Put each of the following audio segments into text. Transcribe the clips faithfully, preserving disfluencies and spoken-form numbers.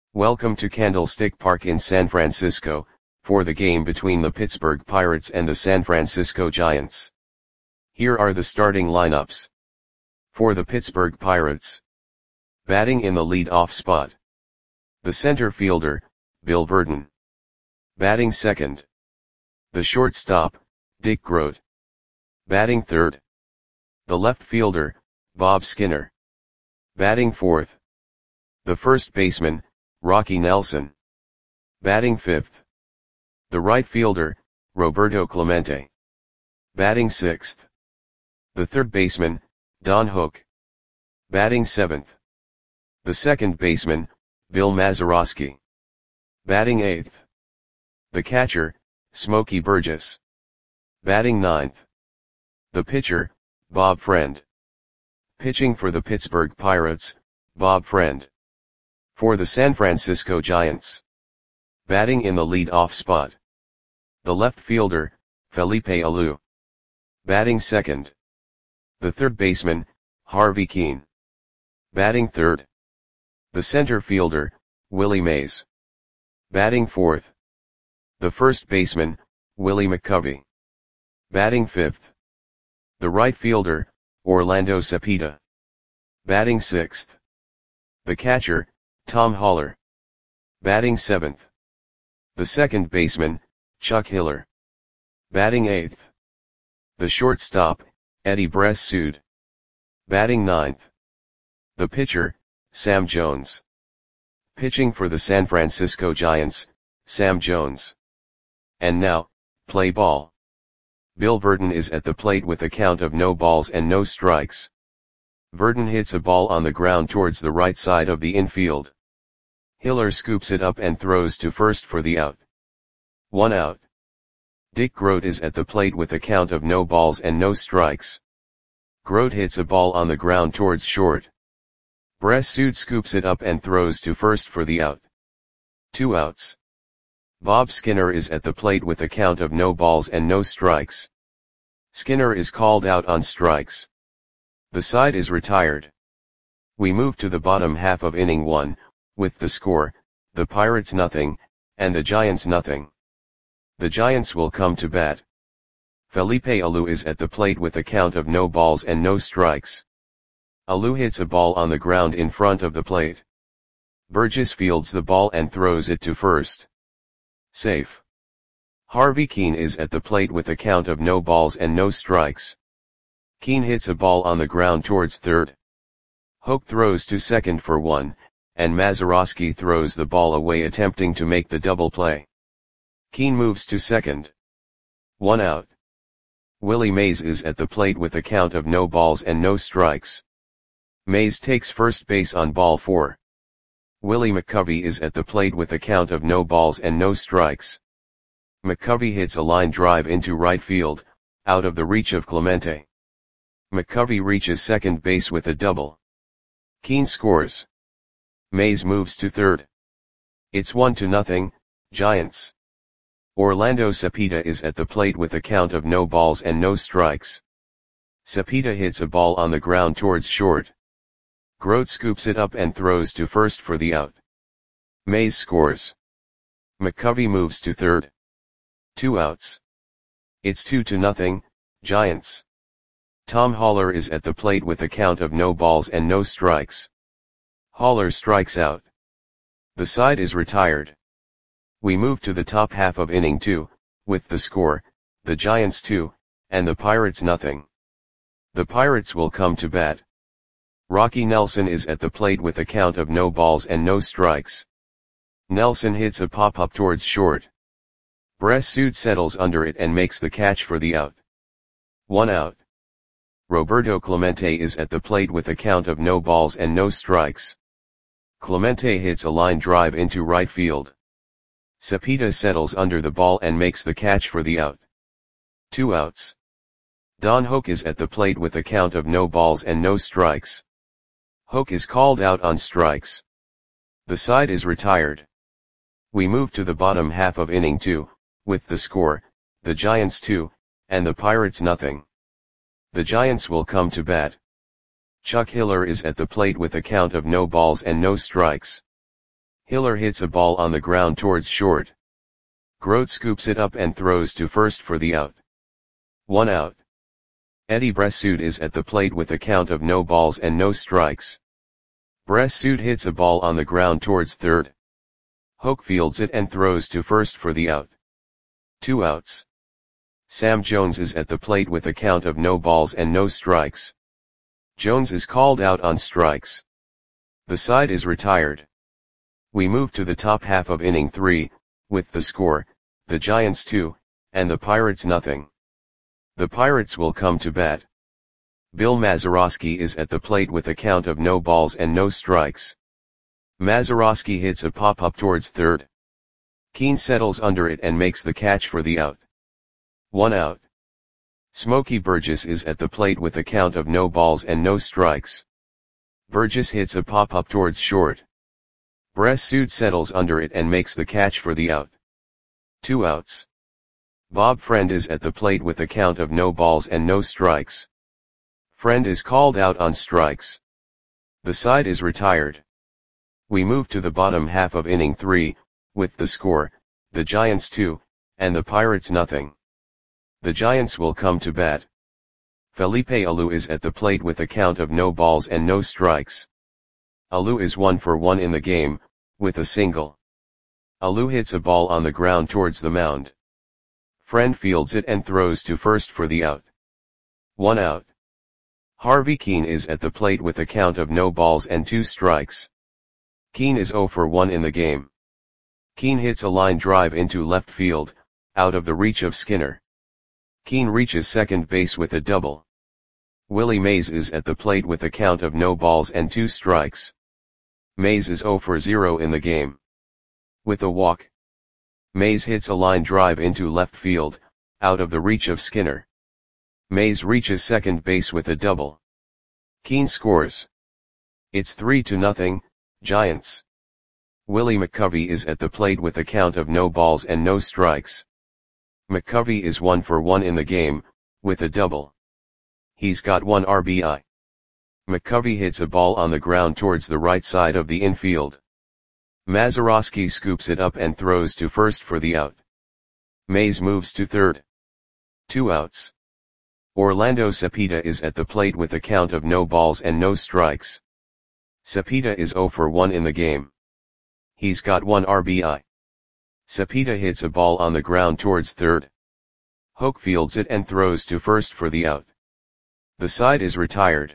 Welcome to Candlestick Park in San Francisco, for the game between the Pittsburgh Pirates and the San Francisco Giants. Here are the starting lineups. For the Pittsburgh Pirates. Batting in the lead-off spot. The center fielder, Bill Virdon. Batting second. The shortstop, Dick Groat. Batting third. The left fielder, Bob Skinner. Batting fourth. The first baseman, Rocky Nelson. Batting fifth. The right fielder, Roberto Clemente. Batting sixth. The third baseman, Don Hook. Batting seventh. The second baseman, Bill Mazeroski. Batting eighth. The catcher, Smokey Burgess. Batting ninth. The pitcher, Bob Friend. Pitching for the Pittsburgh Pirates, Bob Friend. For the San Francisco Giants. Batting in the lead-off spot. The left fielder, Felipe Alou. Batting second. The third baseman, Harvey Kuenn. Batting third. The center fielder, Willie Mays. Batting fourth. The first baseman, Willie McCovey. Batting fifth. The right fielder, Orlando Cepeda. Batting sixth. The catcher, Tom Haller. Batting seventh. The second baseman, Chuck Hiller. Batting eighth. The shortstop, Eddie Bressoud. Batting ninth. The pitcher, Sam Jones. Pitching for the San Francisco Giants, Sam Jones. And now, play ball. Bill Virdon is at the plate with a count of no balls and no strikes. Virdon hits a ball on the ground towards the right side of the infield. Hiller scoops it up and throws to first for the out. One out. Dick Groat is at the plate with a count of no balls and no strikes. Groat hits a ball on the ground towards short. Bressoud scoops it up and throws to first for the out. Two outs. Bob Skinner is at the plate with a count of no balls and no strikes. Skinner is called out on strikes. The side is retired. We move to the bottom half of inning one, with the score, the Pirates nothing, and the Giants nothing. The Giants will come to bat. Felipe Alou is at the plate with a count of no balls and no strikes. Alou hits a ball on the ground in front of the plate. Burgess fields the ball and throws it to first. Safe. Harvey Kuenn is at the plate with a count of no balls and no strikes. Kuenn hits a ball on the ground towards third. Hook throws to second for one, and Mazeroski throws the ball away attempting to make the double play. Kuenn moves to second. One out. Willie Mays is at the plate with a count of no balls and no strikes. Mays takes first base on ball four. Willie McCovey is at the plate with a count of no balls and no strikes. McCovey hits a line drive into right field, out of the reach of Clemente. McCovey reaches second base with a double. Kuenn scores. Mays moves to third. It's one to nothing, Giants. Orlando Cepeda is at the plate with a count of no balls and no strikes. Cepeda hits a ball on the ground towards short. Groat scoops it up and throws to first for the out. Mays scores. McCovey moves to third. Two outs. It's two to nothing, Giants. Tom Haller is at the plate with a count of no balls and no strikes. Haller strikes out. The side is retired. We move to the top half of inning two, with the score, the Giants two, and the Pirates nothing. The Pirates will come to bat. Rocky Nelson is at the plate with a count of no balls and no strikes. Nelson hits a pop-up towards short. Bressoud settles under it and makes the catch for the out. One out. Roberto Clemente is at the plate with a count of no balls and no strikes. Clemente hits a line drive into right field. Cepeda settles under the ball and makes the catch for the out. Two outs. Don Hook is at the plate with a count of no balls and no strikes. Hook is called out on strikes. The side is retired. We move to the bottom half of inning two, with the score, the Giants two, and the Pirates nothing. The Giants will come to bat. Chuck Hiller is at the plate with a count of no balls and no strikes. Hiller hits a ball on the ground towards short. Grote scoops it up and throws to first for the out. One out. Eddie Bressoud is at the plate with a count of no balls and no strikes. Bressoud hits a ball on the ground towards third. Hoke fields it and throws to first for the out. Two outs. Sam Jones is at the plate with a count of no balls and no strikes. Jones is called out on strikes. The side is retired. We move to the top half of inning three, with the score, the Giants two, and the Pirates nothing. The Pirates will come to bat. Bill Mazeroski is at the plate with a count of no balls and no strikes. Mazeroski hits a pop-up towards third. Keane settles under it and makes the catch for the out. One out. Smokey Burgess is at the plate with a count of no balls and no strikes. Burgess hits a pop-up towards short. Bressoud settles under it and makes the catch for the out. Two outs. Bob Friend is at the plate with a count of no balls and no strikes. Friend is called out on strikes. The side is retired. We move to the bottom half of inning three, with the score, the Giants two, and the Pirates nothing. The Giants will come to bat. Felipe Alou is at the plate with a count of no balls and no strikes. Alou is one for one in the game, with a single. Alou hits a ball on the ground towards the mound. Friend fields it and throws to first for the out. One out. Harvey Keane is at the plate with a count of no balls and two strikes. Keane is zero for one in the game. Keane hits a line drive into left field, out of the reach of Skinner. Keane reaches second base with a double. Willie Mays is at the plate with a count of no balls and two strikes. Mays is zero for zero in the game. With a walk. Mays hits a line drive into left field, out of the reach of Skinner. Mays reaches second base with a double. Keane scores. It's three to nothing, Giants. Willie McCovey is at the plate with a count of no balls and no strikes. McCovey is one for one in the game, with a double. He's got one R B I. McCovey hits a ball on the ground towards the right side of the infield. Mazeroski scoops it up and throws to first for the out. Mays moves to third. Two outs. Orlando Cepeda is at the plate with a count of no balls and no strikes. Cepeda is zero for one in the game. He's got one R B I. Cepeda hits a ball on the ground towards third. Hoke fields it and throws to first for the out. The side is retired.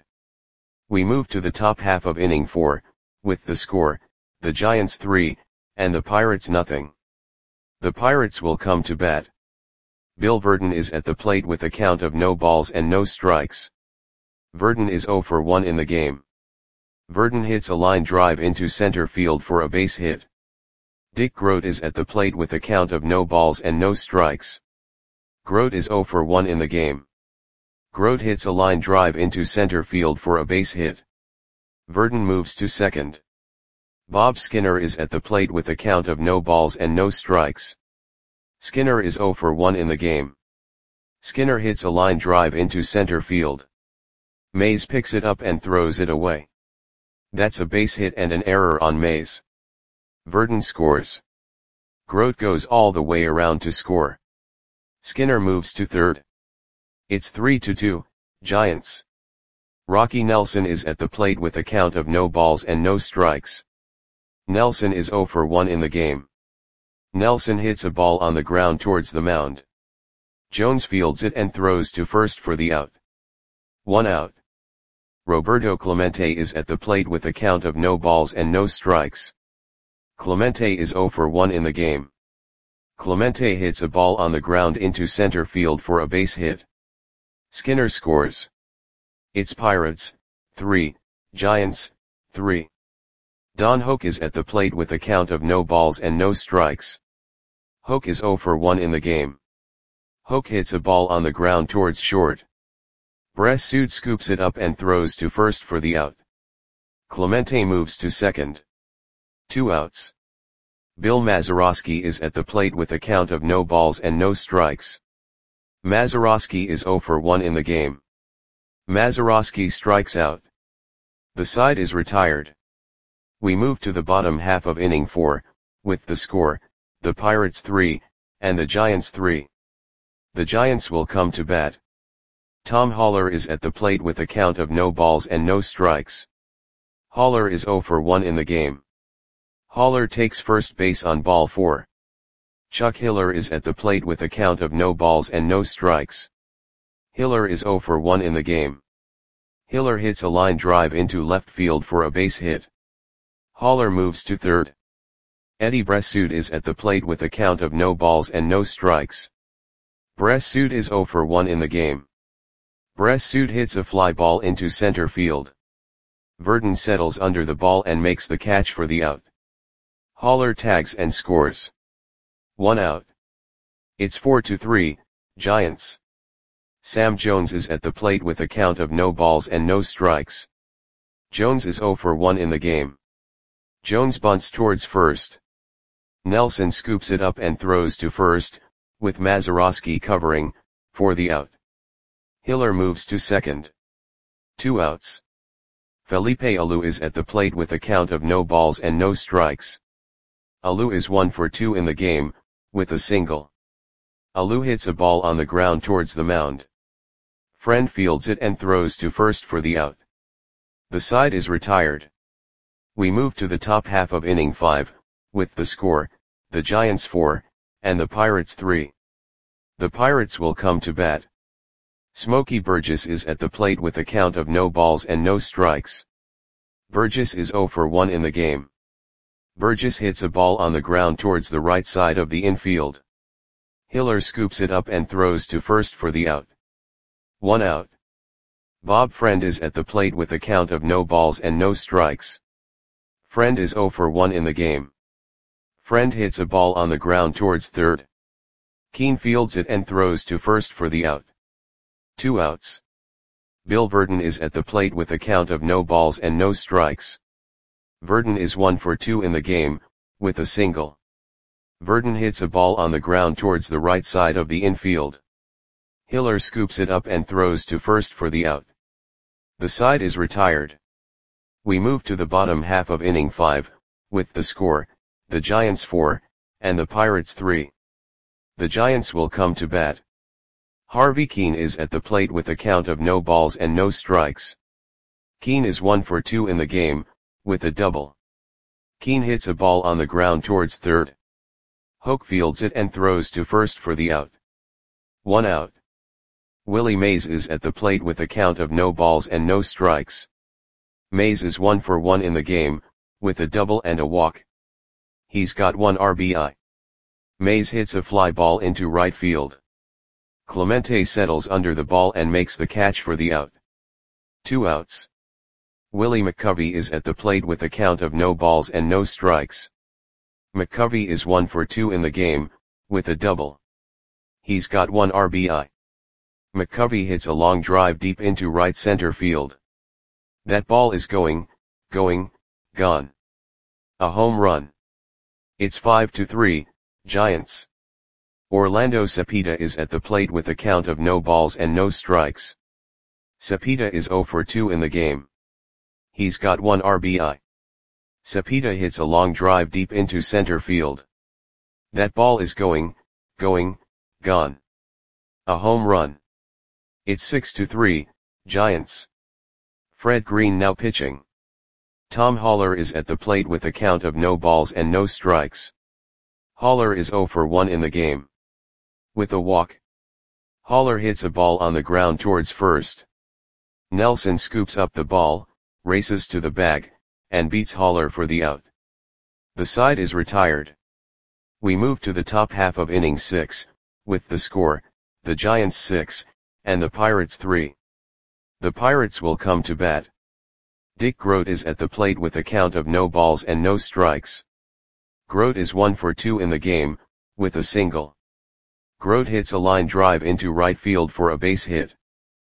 We move to the top half of inning four, with the score, the Giants three, and the Pirates nothing. The Pirates will come to bat. Bill Verdon is at the plate with a count of no balls and no strikes. Verdon is zero for one in the game. Verdon hits a line drive into center field for a base hit. Dick Grote is at the plate with a count of no balls and no strikes. Grote is zero for one in the game. Grote hits a line drive into center field for a base hit. Verdon moves to second. Bob Skinner is at the plate with a count of no balls and no strikes. Skinner is zero for one in the game. Skinner hits a line drive into center field. Mays picks it up and throws it away. That's a base hit and an error on Mays. Verdon scores. Grote goes all the way around to score. Skinner moves to third. It's three to two, Giants. Rocky Nelson is at the plate with a count of no balls and no strikes. Nelson is zero for one in the game. Nelson hits a ball on the ground towards the mound. Jones fields it and throws to first for the out. One out. Roberto Clemente is at the plate with a count of no balls and no strikes. Clemente is zero for one in the game. Clemente hits a ball on the ground into center field for a base hit. Skinner scores. It's Pirates, three, Giants, three. Don Hoke is at the plate with a count of no balls and no strikes. Hoke is zero for one in the game. Hoke hits a ball on the ground towards short. Bressoud scoops it up and throws to first for the out. Clemente moves to second. Two outs. Bill Mazeroski is at the plate with a count of no balls and no strikes. Mazeroski is zero for one in the game. Mazeroski strikes out. The side is retired. We move to the bottom half of inning four, with the score, the Pirates three, and the Giants three. The Giants will come to bat. Tom Haller is at the plate with a count of no balls and no strikes. Haller is oh for one in the game. Haller takes first base on ball four. Chuck Hiller is at the plate with a count of no balls and no strikes. Hiller is oh for one in the game. Hiller hits a line drive into left field for a base hit. Haller moves to third. Eddie Bressoud is at the plate with a count of no balls and no strikes. Bressoud is oh for one in the game. Bressoud hits a fly ball into center field. Verdon settles under the ball and makes the catch for the out. Haller tags and scores. One out. It's four to three, Giants. Sam Jones is at the plate with a count of no balls and no strikes. Jones is oh for one in the game. Jones bunts towards first. Nelson scoops it up and throws to first, with Mazeroski covering, for the out. Hiller moves to second. Two outs. Felipe Alou is at the plate with a count of no balls and no strikes. Alou is one for two in the game, with a single. Alou hits a ball on the ground towards the mound. Friend fields it and throws to first for the out. The side is retired. We move to the top half of inning five, with the score, the Giants four, and the Pirates three. The Pirates will come to bat. Smokey Burgess is at the plate with a count of no balls and no strikes. Burgess is oh for one in the game. Burgess hits a ball on the ground towards the right side of the infield. Hiller scoops it up and throws to first for the out. One out. Bob Friend is at the plate with a count of no balls and no strikes. Friend is oh for one in the game. Friend hits a ball on the ground towards third. Keane fields it and throws to first for the out. Two outs. Bill Verdon is at the plate with a count of no balls and no strikes. Verdon is one for two in the game, with a single. Verdon hits a ball on the ground towards the right side of the infield. Hiller scoops it up and throws to first for the out. The side is retired. We move to the bottom half of inning five, with the score, the Giants four, and the Pirates three. The Giants will come to bat. Harvey Keane is at the plate with a count of no balls and no strikes. Keane is one for two in the game, with a double. Keane hits a ball on the ground towards third. Hoke fields it and throws to first for the out. One out. Willie Mays is at the plate with a count of no balls and no strikes. Mays is one for one in the game, with a double and a walk. He's got one R B I. Mays hits a fly ball into right field. Clemente settles under the ball and makes the catch for the out. Two outs. Willie McCovey is at the plate with a count of no balls and no strikes. McCovey is one for two in the game, with a double. He's got one R B I. McCovey hits a long drive deep into right center field. That ball is going, going, gone. A home run. It's five to three, Giants. Orlando Cepeda is at the plate with a count of no balls and no strikes. Cepeda is oh for two in the game. He's got one R B I. Cepeda hits a long drive deep into center field. That ball is going, going, gone. A home run. It's six to three, Giants. Fred Green now pitching. Tom Haller is at the plate with a count of no balls and no strikes. Haller is oh for one in the game. With a walk. Haller hits a ball on the ground towards first. Nelson scoops up the ball, races to the bag, and beats Haller for the out. The side is retired. We move to the top half of inning six, with the score, the Giants six, and the Pirates three. The Pirates will come to bat. Dick Grote is at the plate with a count of no balls and no strikes. Grote is one for two in the game, with a single. Grote hits a line drive into right field for a base hit.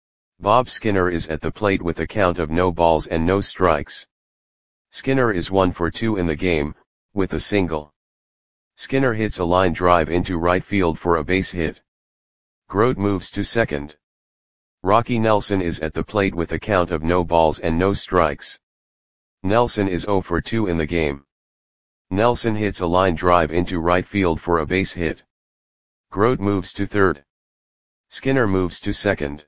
Bob Skinner is at the plate with a count of no balls and no strikes. Skinner is one for two in the game, with a single. Skinner hits a line drive into right field for a base hit. Grote moves to second. Rocky Nelson is at the plate with a count of no balls and no strikes. Nelson is zero for two in the game. Nelson hits a line drive into right field for a base hit. Grote moves to third. Skinner moves to second.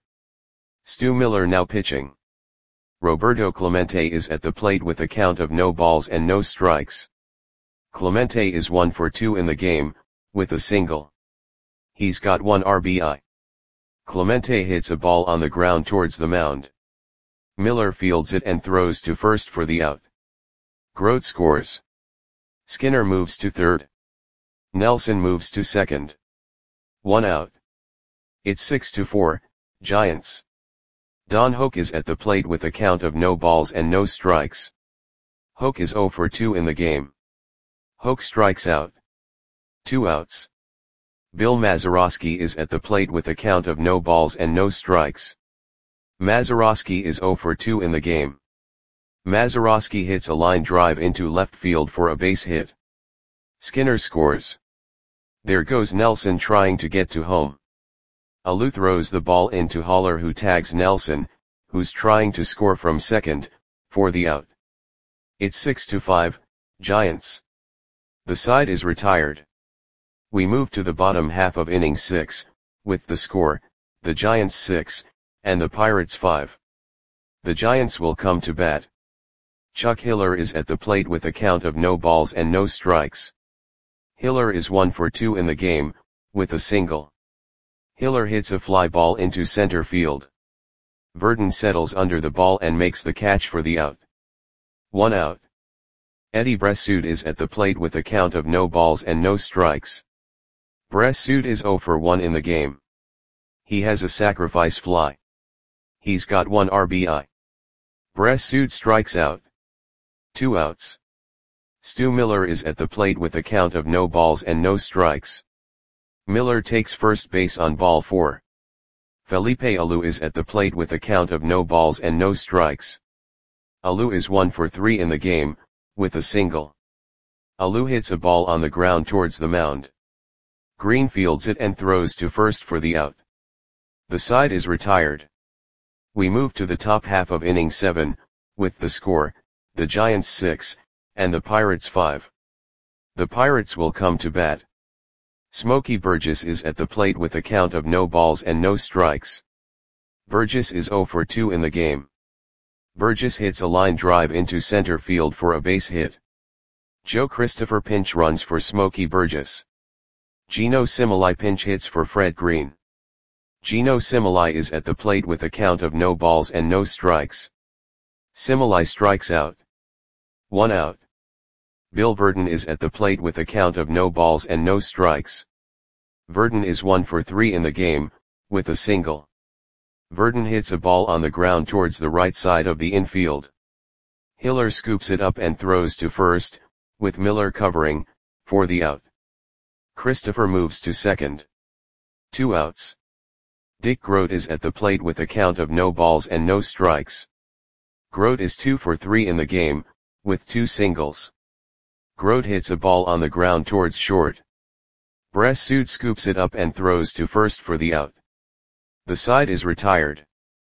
Stu Miller now pitching. Roberto Clemente is at the plate with a count of no balls and no strikes. Clemente is one for two in the game, with a single. He's got one R B I. Clemente hits a ball on the ground towards the mound. Miller fields it and throws to first for the out. Grote scores. Skinner moves to third. Nelson moves to second. One out. It's six to four, Giants. Don Hoak is at the plate with a count of no balls and no strikes. Hoak is zero for two in the game. Hoak strikes out. Two outs. Bill Mazeroski is at the plate with a count of no balls and no strikes. Mazeroski is zero for two in the game. Mazeroski hits a line drive into left field for a base hit. Skinner scores. There goes Nelson trying to get to home. Alou throws the ball into Haller, who tags Nelson, who's trying to score from second, for the out. It's six to five, Giants. The side is retired. We move to the bottom half of inning six, with the score, the Giants six, and the Pirates five. The Giants will come to bat. Chuck Hiller is at the plate with a count of no balls and no strikes. Hiller is one for two in the game, with a single. Hiller hits a fly ball into center field. Verdon settles under the ball and makes the catch for the out. One out. Eddie Bressoud is at the plate with a count of no balls and no strikes. Bressoud is zero for one in the game. He has a sacrifice fly. He's got one R B I. Bressoud strikes out. Two outs. Stu Miller is at the plate with a count of no balls and no strikes. Miller takes first base on ball four. Felipe Alou is at the plate with a count of no balls and no strikes. Alou is one for three in the game, with a single. Alou hits a ball on the ground towards the mound. Green fields it and throws to first for the out. The side is retired. We move to the top half of inning seven, with the score, the Giants six, and the Pirates five. The Pirates will come to bat. Smokey Burgess is at the plate with a count of no balls and no strikes. Burgess is zero for two in the game. Burgess hits a line drive into center field for a base hit. Joe Christopher pinch runs for Smokey Burgess. Gino Similai pinch hits for Fred Green. Gino Similai is at the plate with a count of no balls and no strikes. Similai strikes out. One out. Bill Verdon is at the plate with a count of no balls and no strikes. Verdon is one for three in the game, with a single. Verdon hits a ball on the ground towards the right side of the infield. Hiller scoops it up and throws to first, with Miller covering, for the out. Christopher moves to second. Two outs. Dick Grote is at the plate with a count of no balls and no strikes. Grote is two for three in the game, with two singles. Grote hits a ball on the ground towards short. Bressoud scoops it up and throws to first for the out. The side is retired.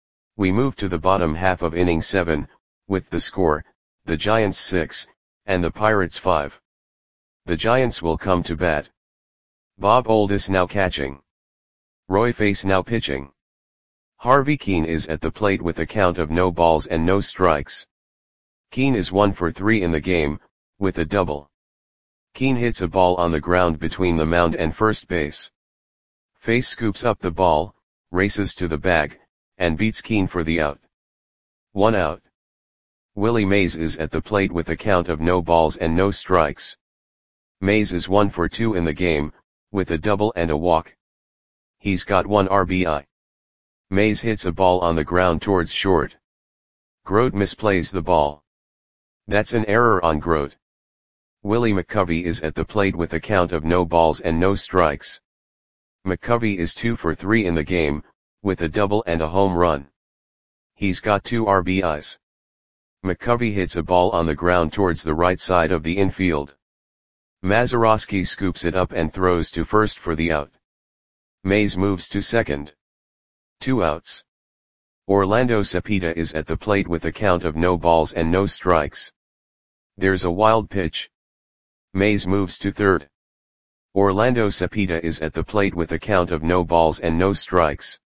We move to the bottom half of inning seven, with the score, the Giants six, and the Pirates five. The Giants will come to bat. Bob Oldis now catching. Roy Face now pitching. Harvey Keene is at the plate with a count of no balls and no strikes. Keene is one for three in the game, with a double. Keene hits a ball on the ground between the mound and first base. Face scoops up the ball, races to the bag, and beats Keene for the out. One out. Willie Mays is at the plate with a count of no balls and no strikes. Mays is one for two in the game, with a double and a walk. He's got one R B I. Mays hits a ball on the ground towards short. Grote misplays the ball. That's an error on Grote. Willie McCovey is at the plate with a count of no balls and no strikes. McCovey is two for three in the game, with a double and a home run. He's got two R B Is. McCovey hits a ball on the ground towards the right side of the infield. Mazeroski scoops it up and throws to first for the out. Mays moves to second. Two outs. Orlando Cepeda is at the plate with a count of no balls and no strikes. There's a wild pitch. Mays moves to third. Orlando Cepeda is at the plate with a count of no balls and no strikes.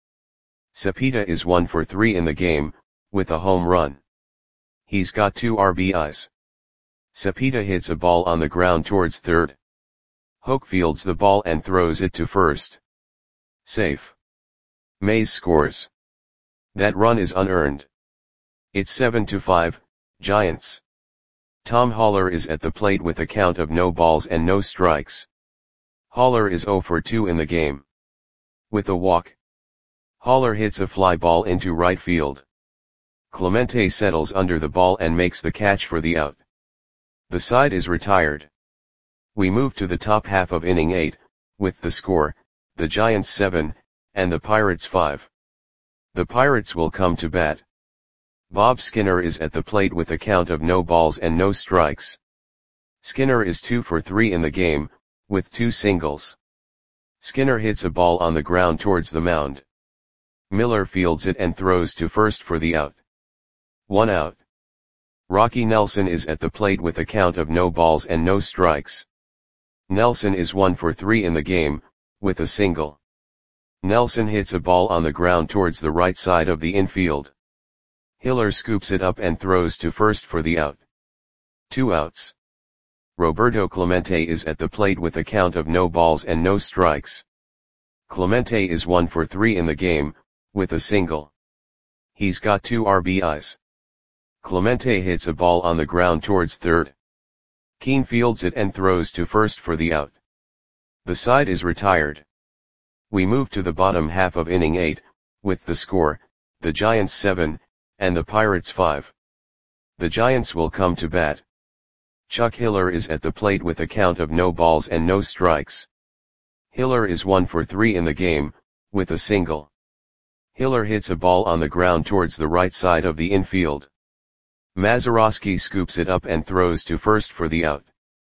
Cepeda is one for three in the game, with a home run. He's got two R B Is. Cepeda hits a ball on the ground towards third. Hoke fields the ball and throws it to first. Safe. Mays scores. That run is unearned. It's seven to five, Giants. Tom Haller is at the plate with a count of no balls and no strikes. Haller is zero for two in the game. With a walk. Haller hits a fly ball into right field. Clemente settles under the ball and makes the catch for the out. The side is retired. We move to the top half of inning eight, with the score, the Giants seven, and the Pirates five. The Pirates will come to bat. Bob Skinner is at the plate with a count of no balls and no strikes. Skinner is two for three in the game, with two singles. Skinner hits a ball on the ground towards the mound. Miller fields it and throws to first for the out. One out. Rocky Nelson is at the plate with a count of no balls and no strikes. Nelson is one for three in the game, with a single. Nelson hits a ball on the ground towards the right side of the infield. Hiller scoops it up and throws to first for the out. Two outs. Roberto Clemente is at the plate with a count of no balls and no strikes. Clemente is one for three in the game, with a single. He's got two R B Is. Clemente hits a ball on the ground towards third. Keane fields it and throws to first for the out. The side is retired. We move to the bottom half of inning eight, with the score, the Giants seven, and the Pirates five. The Giants will come to bat. Chuck Hiller is at the plate with a count of no balls and no strikes. Hiller is one for three in the game, with a single. Hiller hits a ball on the ground towards the right side of the infield. Mazeroski scoops it up and throws to first for the out.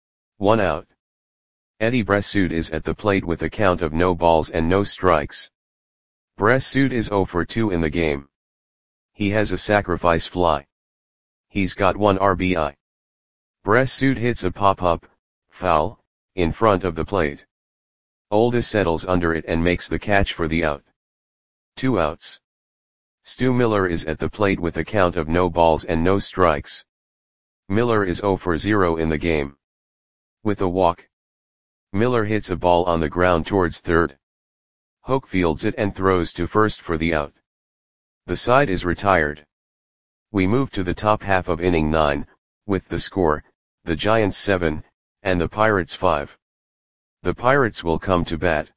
One out. Eddie Bressoud is at the plate with a count of no balls and no strikes. Bressoud is zero for two in the game. He has a sacrifice fly. He's got one R B I. Bressoud hits a pop-up, foul, in front of the plate. Oldis settles under it and makes the catch for the out. Two outs. Stu Miller is at the plate with a count of no balls and no strikes. Miller is zero for zero in the game. With a walk. Miller hits a ball on the ground towards third. Hoke fields it and throws to first for the out. The side is retired. We move to the top half of inning nine, with the score, the Giants seven, and the Pirates five. The Pirates will come to bat.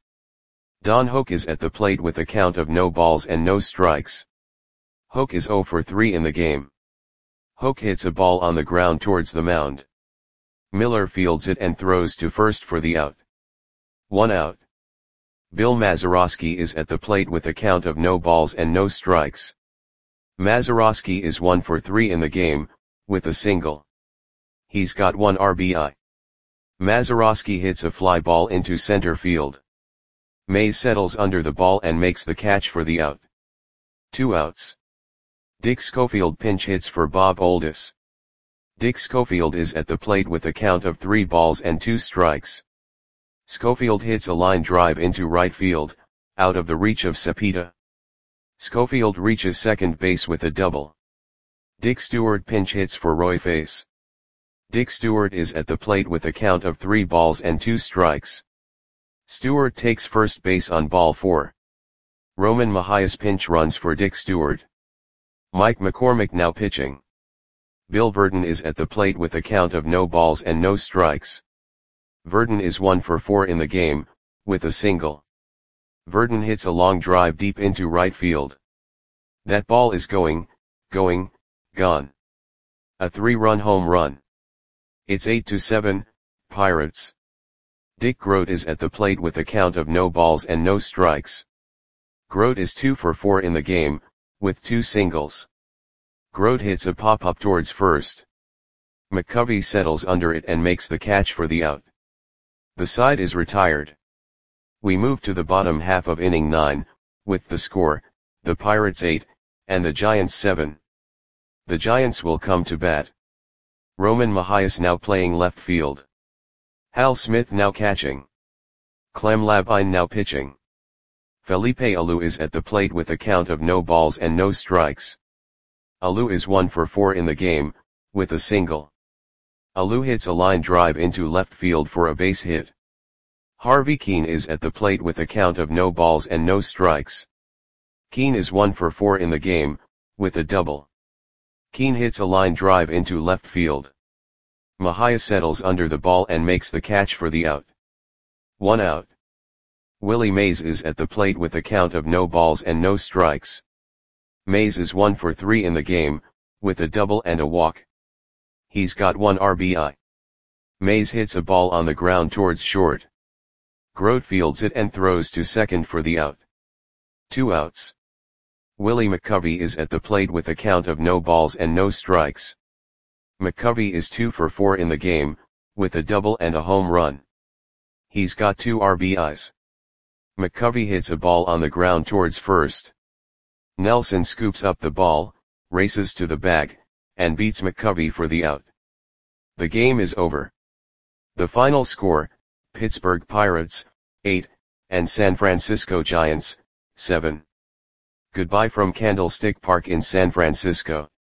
Don Hoke is at the plate with a count of no balls and no strikes. Hoke is zero for three in the game. Hoke hits a ball on the ground towards the mound. Miller fields it and throws to first for the out. One out. Bill Mazeroski is at the plate with a count of no balls and no strikes. Mazeroski is one for three in the game, with a single. He's got one R B I. Mazeroski hits a fly ball into center field. Mays settles under the ball and makes the catch for the out. Two outs. Dick Schofield pinch hits for Bob Oldis. Dick Schofield is at the plate with a count of three balls and two strikes. Schofield hits a line drive into right field, out of the reach of Cepeda. Schofield reaches second base with a double. Dick Stewart pinch hits for Roy Face. Dick Stewart is at the plate with a count of three balls and two strikes. Stewart takes first base on ball four. Roman Mahias pinch runs for Dick Stewart. Mike McCormick now pitching. Bill Verdon is at the plate with a count of no balls and no strikes. Verdon is one for four in the game, with a single. Verdon hits a long drive deep into right field. That ball is going, going, gone. A three-run home run. It's eight to seven, Pirates. Dick Grote is at the plate with a count of no balls and no strikes. Grote is two for four in the game, with two singles. Grote hits a pop-up towards first. McCovey settles under it and makes the catch for the out. The side is retired. We move to the bottom half of inning nine, with the score, the Pirates eight, and the Giants seven. The Giants will come to bat. Roman Mahias now playing left field. Hal Smith now catching. Clem Labine now pitching. Felipe Alou is at the plate with a count of no balls and no strikes. Alou is one for four in the game, with a single. Alou hits a line drive into left field for a base hit. Harvey Keene is at the plate with a count of no balls and no strikes. Keene is one for four in the game, with a double. Keene hits a line drive into left field. Mahia settles under the ball and makes the catch for the out. One out. Willie Mays is at the plate with a count of no balls and no strikes. Mays is one for three in the game, with a double and a walk. He's got one R B I. Mays hits a ball on the ground towards short. Grote fields it and throws to second for the out. Two outs. Willie McCovey is at the plate with a count of no balls and no strikes. McCovey is two for four in the game, with a double and a home run. He's got two R B Is. McCovey hits a ball on the ground towards first. Nelson scoops up the ball, races to the bag, and beats McCovey for the out. The game is over. The final score, Pittsburgh Pirates, eight, and San Francisco Giants, seven. Goodbye from Candlestick Park in San Francisco.